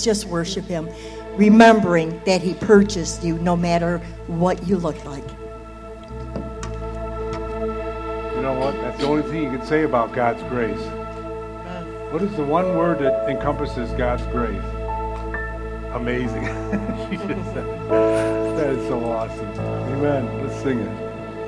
just worship him, remembering that he purchased you no matter what you look like. You know what? That's the only thing you can say about God's grace. What is the one word that encompasses God's grace? Amazing. She just said it. That is so awesome. Amen. Let's sing it.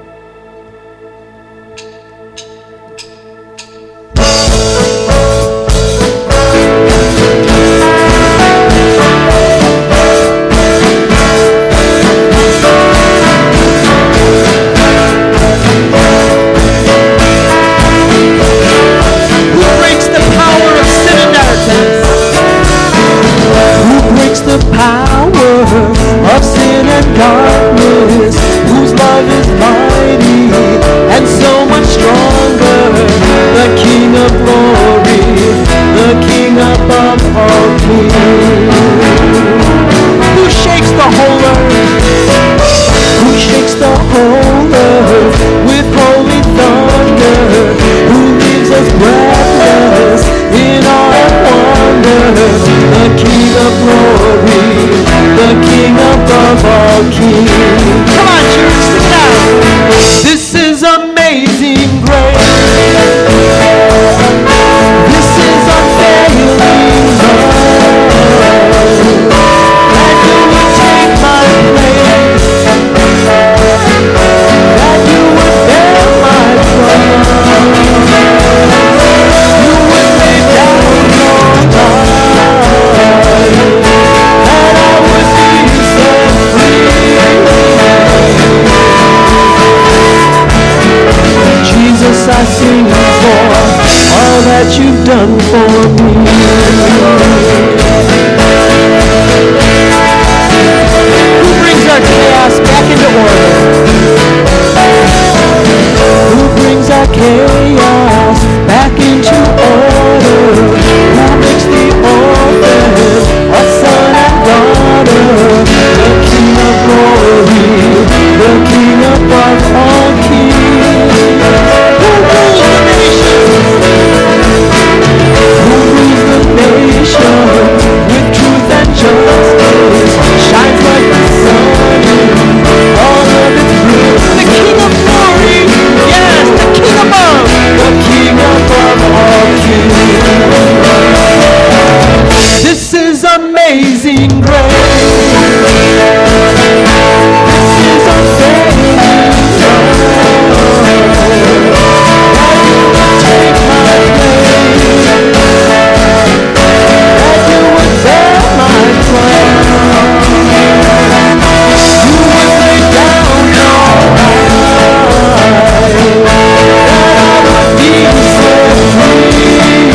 Darkness, whose love is mighty and so much stronger. The King of glory, the King above all kings. Who shakes the whole earth? Who shakes the whole earth with holy thunder? Who leaves us breathless in awe and wonder? The King of glory, the King above all kings. Come on, church, sit down. This is amazing grace. This is unfailing love. That you would take my place. That you would bear my cross. You would lay down your life. That I would be set free. Jesus, I sing for all that you've done for me. Who brings our chaos back into order? Who brings our chaos back into order? Who makes the orphan a son and daughter? The King of glory, the King above all kings. Who rules the nations? Who rules the nations with truth and justice? Shines like the sun in all of its beauty. The King of glory, yes, the King above, the King above all kings. This is amazing grace. This is unfailing love. That you would take my place. That you would bear my cross. You would lay down your life. That I would be set free.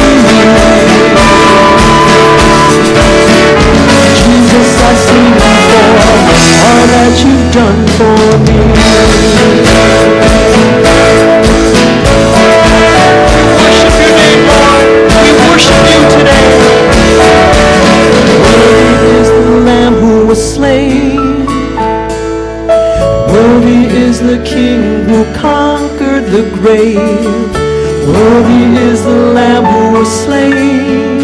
Jesus, I sing for all that you've done for me. Worship your name, Lord. We worship you today. Worthy is the Lamb who was slain. Worthy is the King who conquered the grave. Worthy is the Lamb who was slain.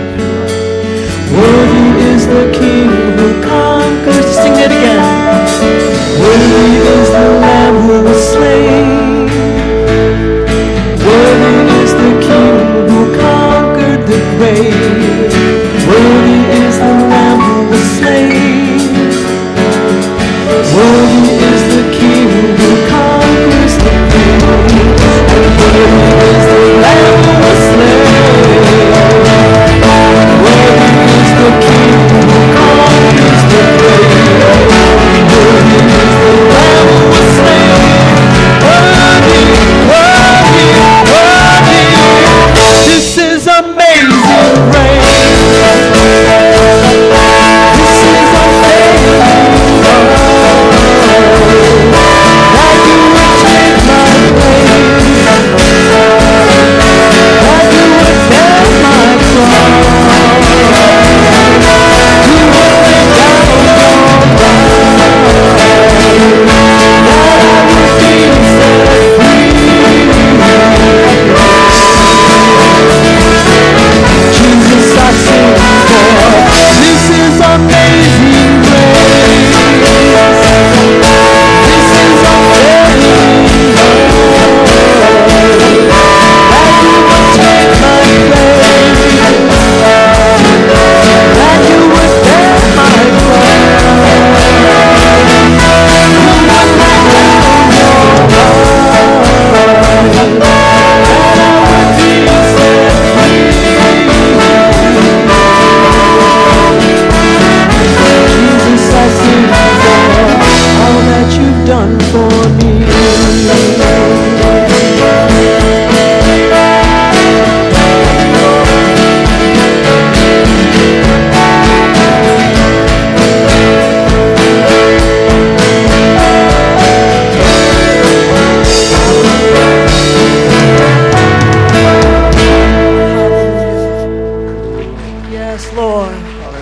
Worthy is the King who conquers. Sing it again. Worthy is the Lamb who was slain. Worthy is the King who conquered the grave. Worthy is the Lamb who was slain. Worthy is the King who conquers the grave. And worthy is the Lamb who was slain. Worthy is the King who conquers.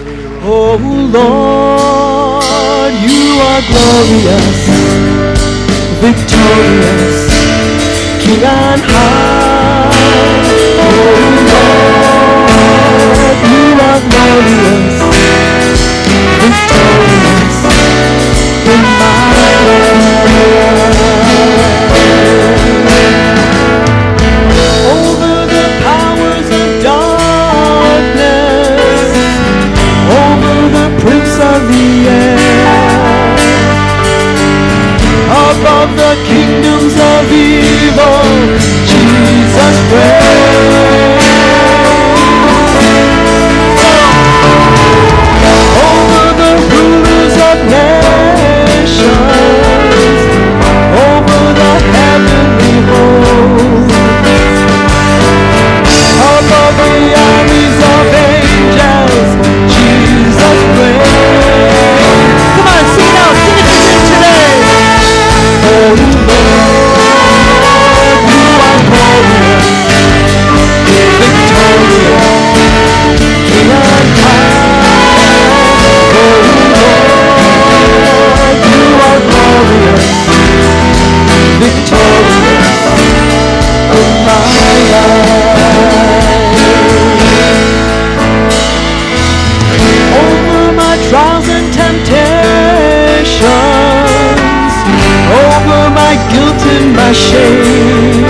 Oh Lord, you are glorious, victorious, King on high. Oh Lord, you are glorious, victorious in my life. Over the powers of darkness, over the prince of the air, above the kingdoms of evil, Jesus reigns. Over the rulers of nations, over the heavenly host, above the armies of angels, Jesus reigns. Come on, sing it out, sing it to him today. Oh Lord, you are glorious, victorious, King on high. Oh Lord, you are glorious, victorious in my life. Over my trials and temptations, over my guilt and my shame,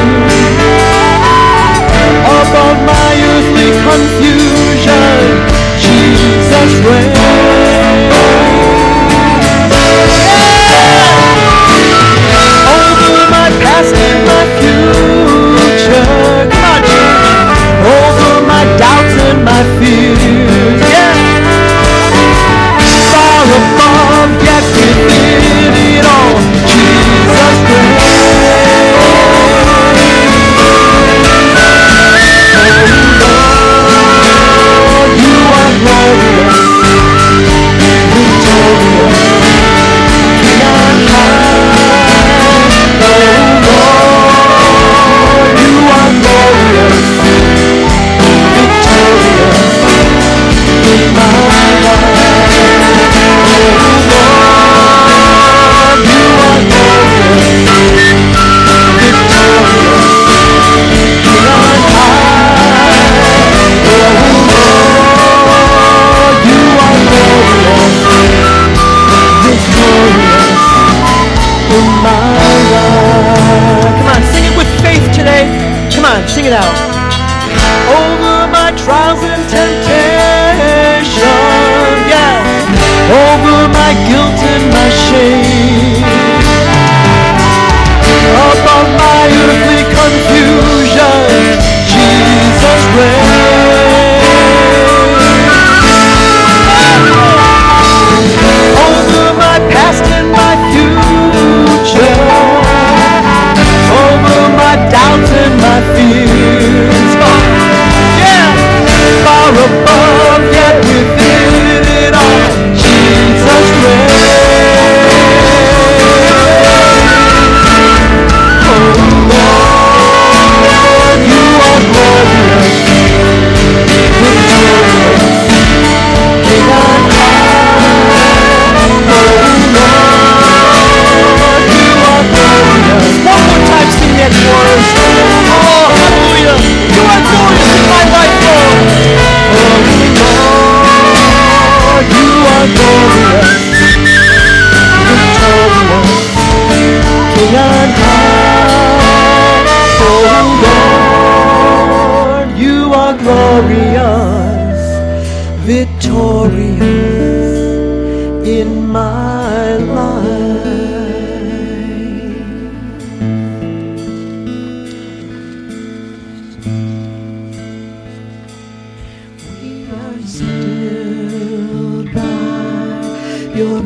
above my earthly confusion, Jesus reigns. Over my past and my future, come on church, over my doubts and my fears, yeah. Far above, yet within it all, Jesus reigns. Oh Lord, you are glorious, victorious, King on high. Oh Lord, you are glorious, victorious in my life. Oh Lord, you are glorious, victorious, King on high. Oh Lord, you are glorious, victorious in my life. Come on, sing it with faith today. Come on, sing it out. Over my trials and temptation, yeah. Over my guilt and my shame, above my earthly confusion, Jesus reigns. Over my past and my future, over my doubts and my fears, yeah. Far above, yet within it all, Jesus reigns. Oh Lord, you are glorious, victorious, King on high. Oh Lord, you are glorious. One more time, sing that chorus. Oh, hallelujah. You are glorious in my life, Lord. Oh Lord, you are glorious, victorious, King on high. Oh Lord, you are glorious, victorious in my life. We are still by your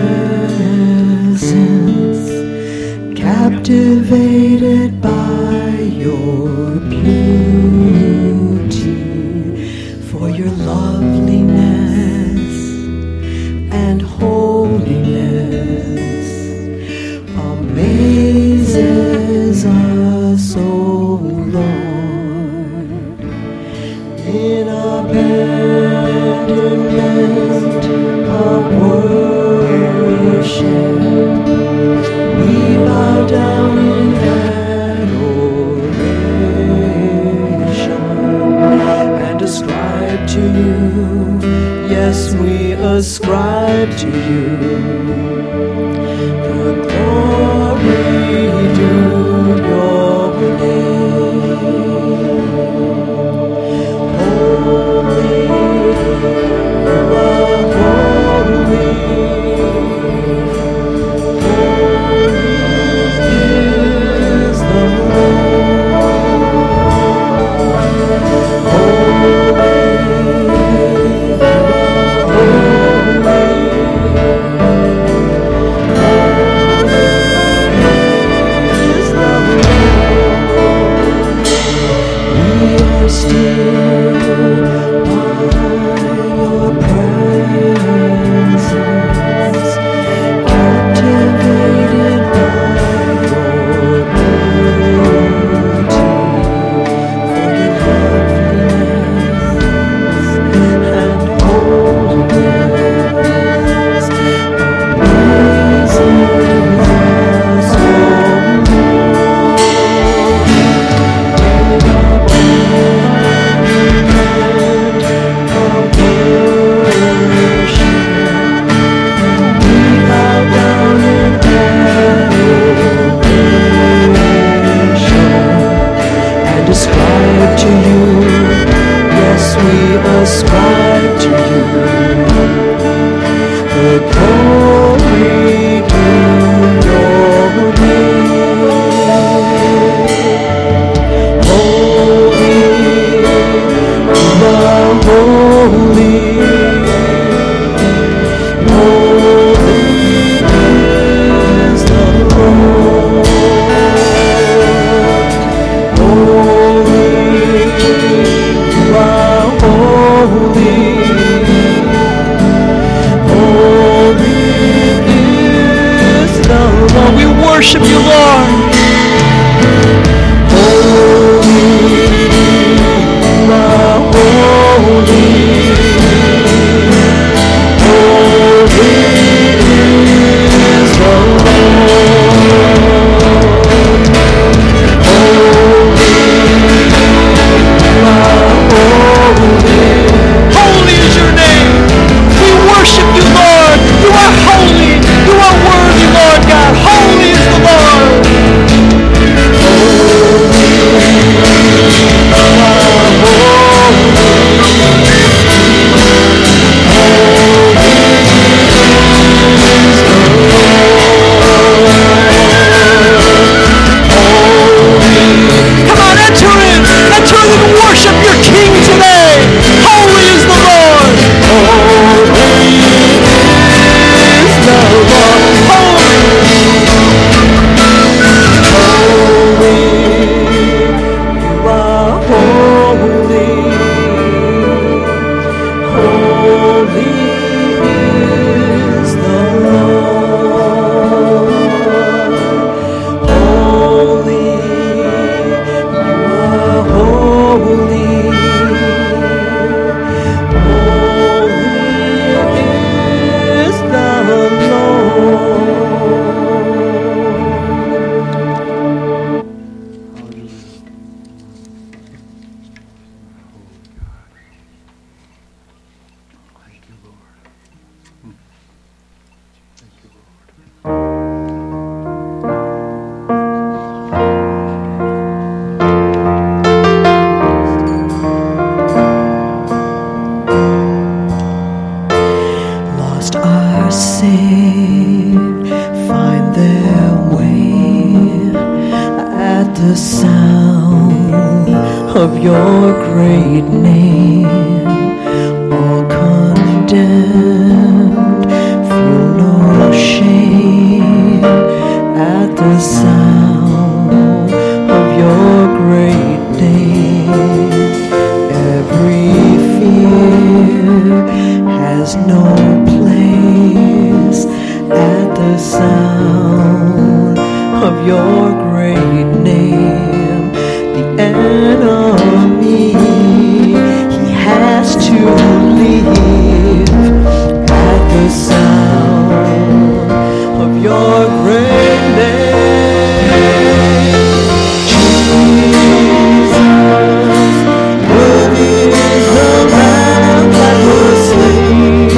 presence, captivated by your beauty, for your loveliness and holiness amazes us, O Lord. In abandonment Yes, we ascribe to you the glory due your name. Holy, you are holy. Worship you, Lord. Worthy is the Lamb that was slain.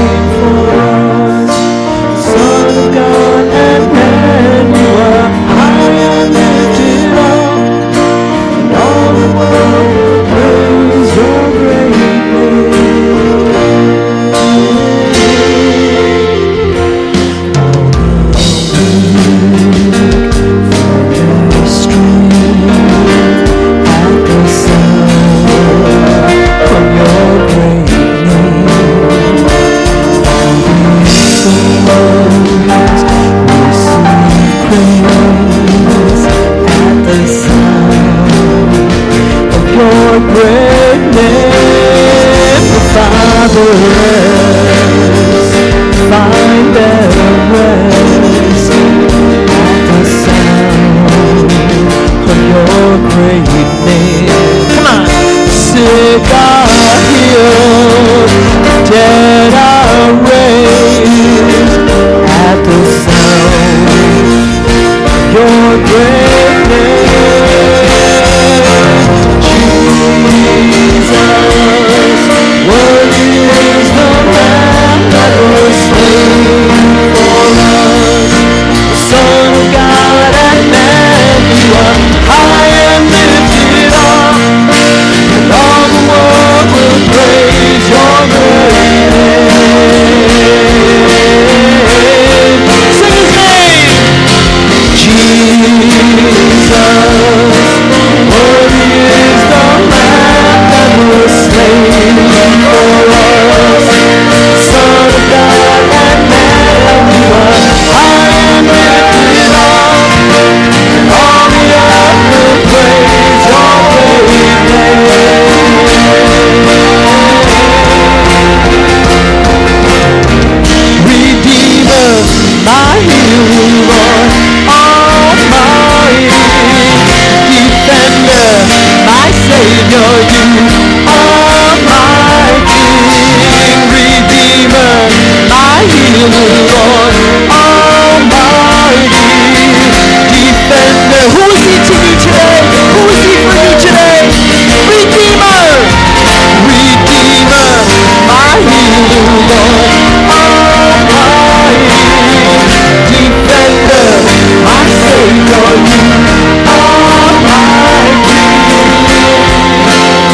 my healing Lord Almighty. Defender, my Savior, you are my King. Redeemer, my healing Lord Almighty. Defender, who is he to you today? Who is he for you today? Redeemer, Redeemer, my healing Lord Almighty. Defender, my Savior, you are my King.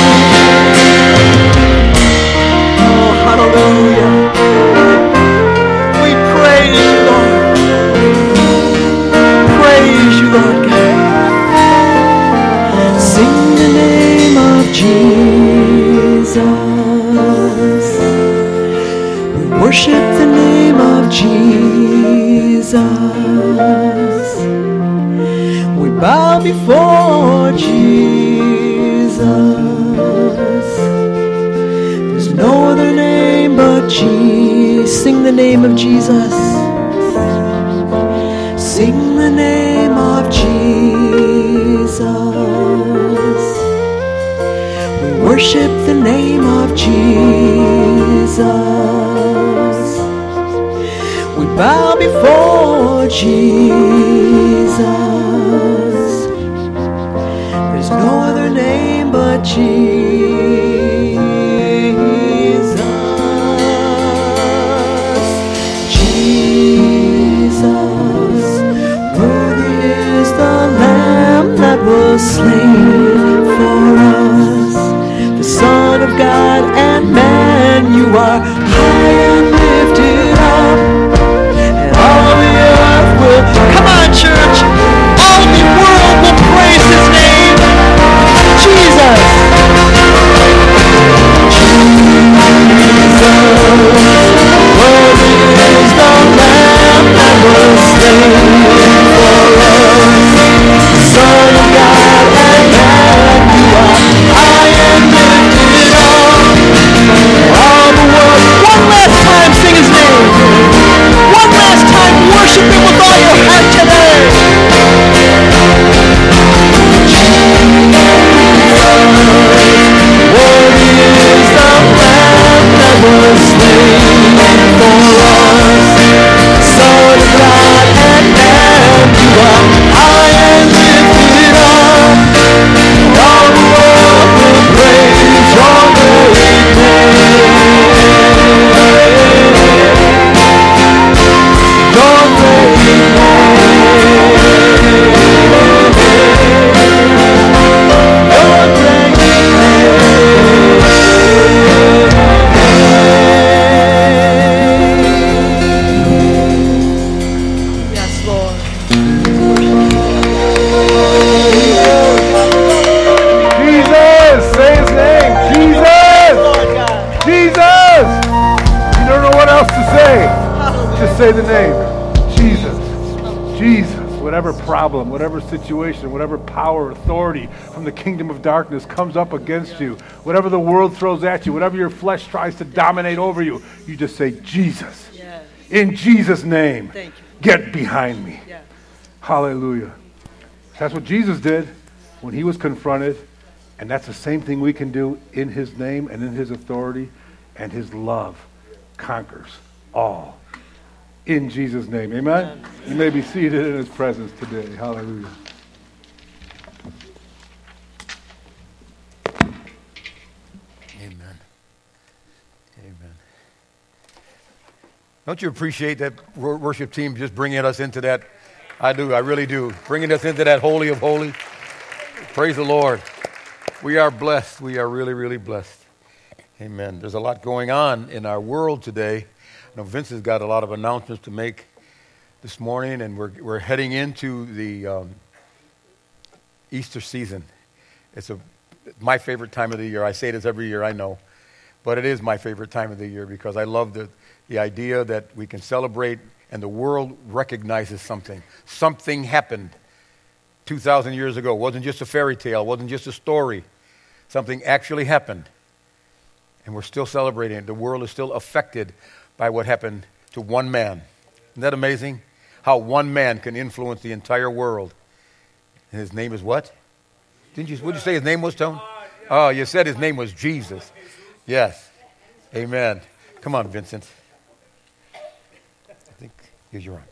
Oh, hallelujah. We praise you, Lord. Praise you, Lord God. Sing the name of Jesus. We worship the name of Jesus. We bow before Jesus. There's no other name but Jesus. Sing the name of Jesus. Sing the name of Jesus. We worship the name of Jesus. We bow before Jesus. There's no other name but Jesus. Jesus, worthy is the Lamb that was slain for us. The Son of God and man, you are high and lifted up. And all the earth will, come on church, all the world will praise his name. Jesus. Jesus, worthy is the Lamb that was slain for us. The Son of God and man, you are high and lifted up. All the world, one last time sing his name. One last time worship him with all your heart today. Worthy is the Lamb that was slain for us. Son of God and man, you are high and lifted up. All the world will praise your great name. Your great Say the name, Jesus, Jesus. Whatever problem, whatever situation, whatever power, authority from the kingdom of darkness comes up against you, whatever the world throws at you, whatever your flesh tries to dominate over you, you just say, Jesus. In Jesus' name, get behind me. Hallelujah. That's what Jesus did when he was confronted, and that's the same thing we can do in his name and in his authority, and his love conquers all. In Jesus' name, amen? You may be seated in his presence today. Hallelujah. Amen. Amen. Don't you appreciate that worship team just bringing us into that? I do. I really do. Bringing us into that holy of holies. Praise the Lord. We are blessed. We are really, really blessed. Amen. There's a lot going on in our world today. I know Vince has got a lot of announcements to make this morning, and we're heading into the Easter season. It's my favorite time of the year. I say this every year, I know, but it is my favorite time of the year because I love the idea that we can celebrate and the world recognizes something. Something happened 2,000 years ago. It wasn't just a fairy tale. It wasn't just a story. Something actually happened, and we're still celebrating it. The world is still affected by what happened to one man. Isn't that amazing? how one man can influence the entire world. And his name is what? What did you say his name was, Tone? Oh, you said his name was Jesus. Yes. Amen. Come on, Vincent. I think you're on.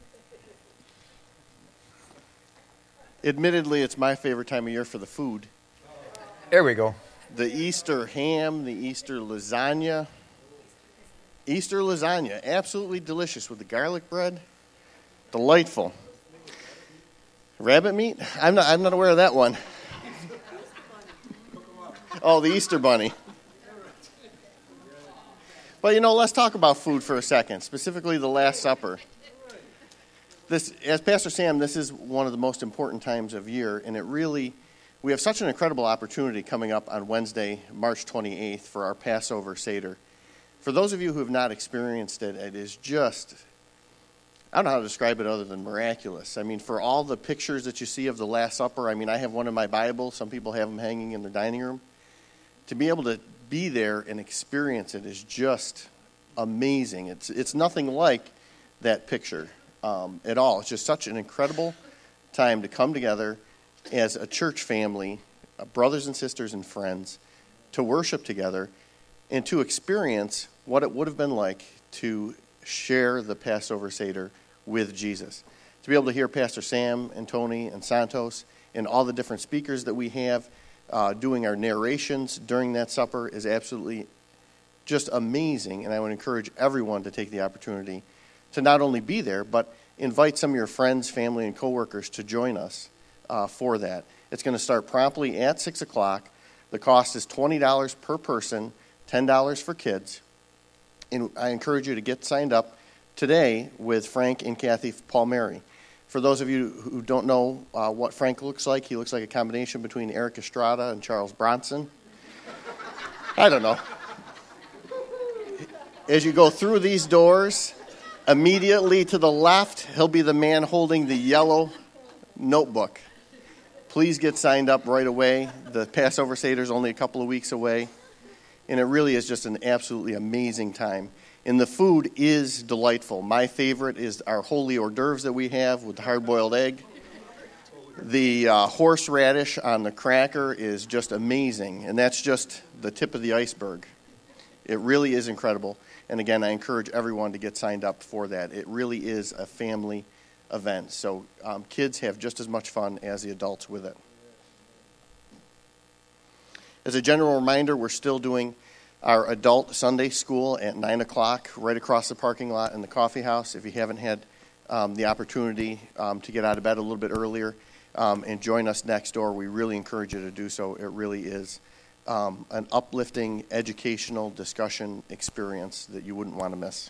Admittedly, it's my favorite time of year for the food. There we go. The Easter ham, the Easter lasagna. Easter lasagna, absolutely delicious with the garlic bread. Delightful. Rabbit meat? I'm not aware of that one. Oh, the Easter bunny. But let's talk about food for a second, specifically the Last Supper. This, as Pastor Sam, this is one of the most important times of year, and we have such an incredible opportunity coming up on Wednesday, March 28th, for our Passover Seder. For those of you who have not experienced it, it is just, I don't know how to describe it other than miraculous. I mean, for all the pictures that you see of the Last Supper, I mean, I have one in my Bible. Some people have them hanging in their dining room. To be able to be there and experience it is just amazing. It's nothing like that picture at all. It's just such an incredible time to come together as a church family, brothers and sisters and friends, to worship together and to experience what it would have been like to share the Passover Seder with Jesus. To be able to hear Pastor Sam and Tony and Santos and all the different speakers that we have doing our narrations during that supper is absolutely just amazing, and I would encourage everyone to take the opportunity to not only be there, but invite some of your friends, family, and coworkers to join us for that. It's going to start promptly at 6 o'clock. The cost is $20 per person, $10 for kids. And I encourage you to get signed up today with Frank and Kathy Palmieri. For those of you who don't know what Frank looks like, he looks like a combination between Eric Estrada and Charles Bronson. I don't know. As you go through these doors, immediately to the left, he'll be the man holding the yellow notebook. Please get signed up right away. The Passover Seder is only a couple of weeks away, and it really is just an absolutely amazing time. And the food is delightful. My favorite is our holy hors d'oeuvres that we have with the hard-boiled egg. The horseradish on the cracker is just amazing, and that's just the tip of the iceberg. It really is incredible. And again, I encourage everyone to get signed up for that. It really is a family event. So kids have just as much fun as the adults with it. As a general reminder, we're still doing our adult Sunday school at 9 o'clock right across the parking lot in the coffee house. If you haven't had the opportunity to get out of bed a little bit earlier and join us next door, we really encourage you to do so. It really is an uplifting, educational discussion experience that you wouldn't want to miss.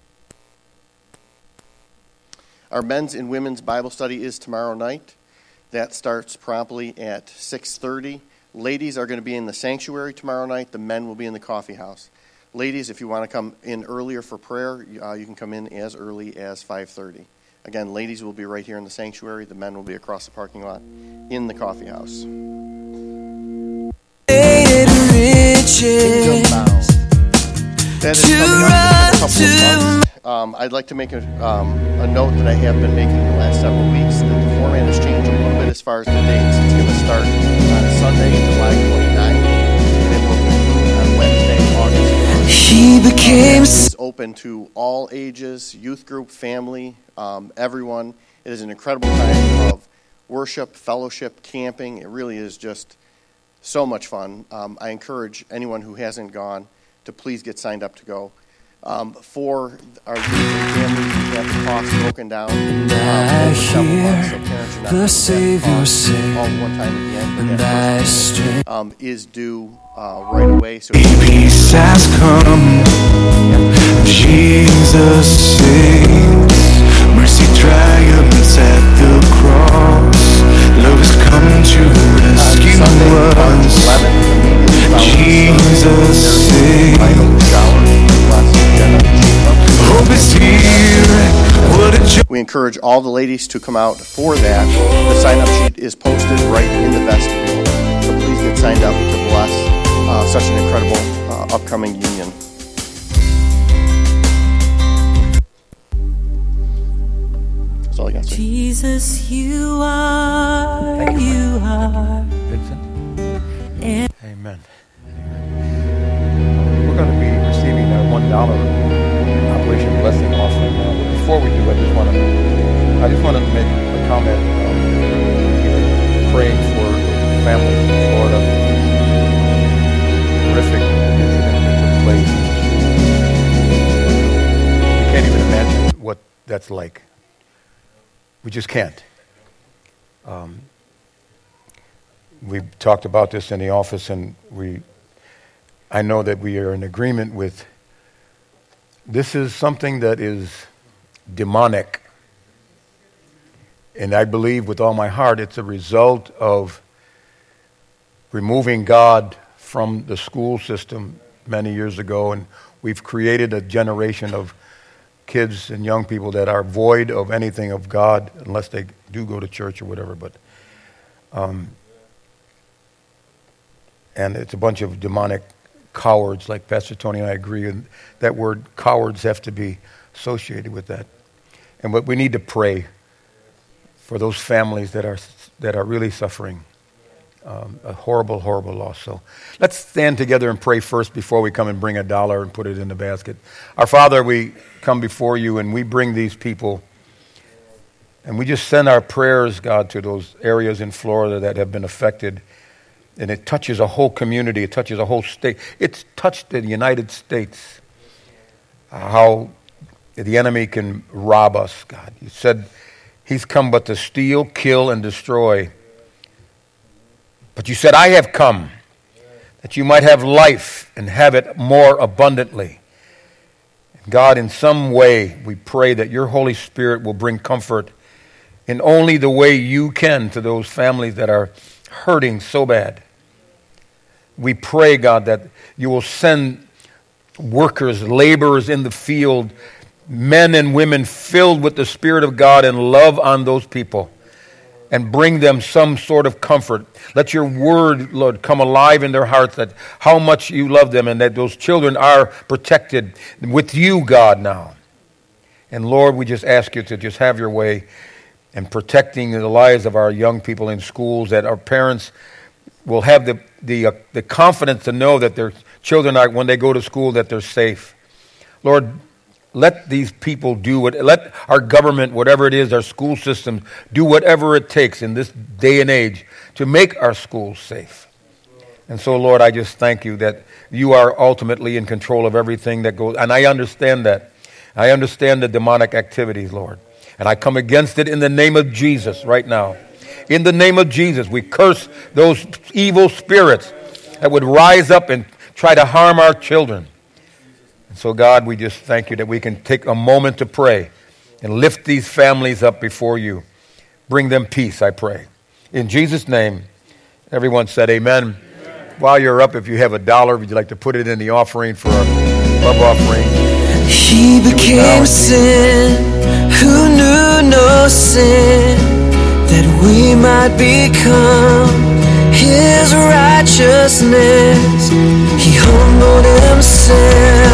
Our men's and women's Bible study is tomorrow night. That starts promptly at 6:30. Ladies are going to be in the sanctuary tomorrow night. The men will be in the coffee house. Ladies, if you want to come in earlier for prayer, you can come in as early as 5:30. Again, ladies will be right here in the sanctuary. The men will be across the parking lot in the coffee house. That is coming up in a couple of months. I'd like to make a note that I have been making the last several weeks, that the format has changed a little bit as far as the dates. It's going to start on Sunday, July 29th, and it will conclude on Wednesday, August 1st. He became... It is open to all ages, youth group, family, everyone. It is an incredible time of worship, fellowship, camping. It really is just so much fun. I encourage anyone who hasn't gone to please get signed up to go. For our youth and families, we have the cost broken down over several months, so parents are not going to pay all one time at the end, but that is due right away. So peace has come, Jesus saves, mercy triumphs at the cross, love has come to rescue us, Jesus saves. Hope is here. What a joy. We encourage all the ladies to come out for that. The sign-up sheet is posted right in the vestibule. So please get signed up to bless such an incredible upcoming union. That's all I got. Jesus, you are, you are. Vincent? Amen. We're going to be receiving a $1 Operation Blessing offering now. But before we do, I just want to make a comment. Praying for families in Florida. Horrific incident that took place. We can't even imagine what that's like. We just can't. We've talked about this in the office, and I know that we are in agreement with this is something that is demonic. And I believe with all my heart it's a result of removing God from the school system many years ago, and we've created a generation of kids and young people that are void of anything of God unless they do go to church or whatever. But and it's a bunch of demonic cowards, like Pastor Tony and I agree, and that word cowards have to be associated with that. And but we need to pray for those families that are really suffering a horrible, horrible loss. So let's stand together and pray first before we come and bring $1 and put it in the basket. Our Father, we come before you and we bring these people, and we just send our prayers, God, to those areas in Florida that have been affected. And it touches a whole community. It touches a whole state. It's touched the United States. How the enemy can rob us, God. You said he's come but to steal, kill, and destroy. But you said, I have come that you might have life and have it more abundantly. God, in some way, we pray that your Holy Spirit will bring comfort in only the way you can to those families that are hurting so bad. We pray, God, that you will send workers, laborers in the field, men and women filled with the Spirit of God and love on those people and bring them some sort of comfort. Let your word, Lord, come alive in their hearts, that how much you love them and that those children are protected with you, God, now. And Lord, we just ask you to just have your way in protecting the lives of our young people in schools, that our parents will have the confidence to know that their children are, when they go to school, that they're safe. Lord, let these people let our government, whatever it is, our school systems, do whatever it takes in this day and age to make our schools safe. And so, Lord, I just thank you that you are ultimately in control of everything that goes. And I understand that. I understand the demonic activities, Lord. And I come against it in the name of Jesus right now. In the name of Jesus, we curse those evil spirits that would rise up and try to harm our children. And so, God, we just thank you that we can take a moment to pray and lift these families up before you. Bring them peace, I pray. In Jesus' name, everyone said amen. Amen. While you're up, if you have $1, would you like to put it in the offering for a love offering? He became sin who knew no sin, that we might become his righteousness. He humbled himself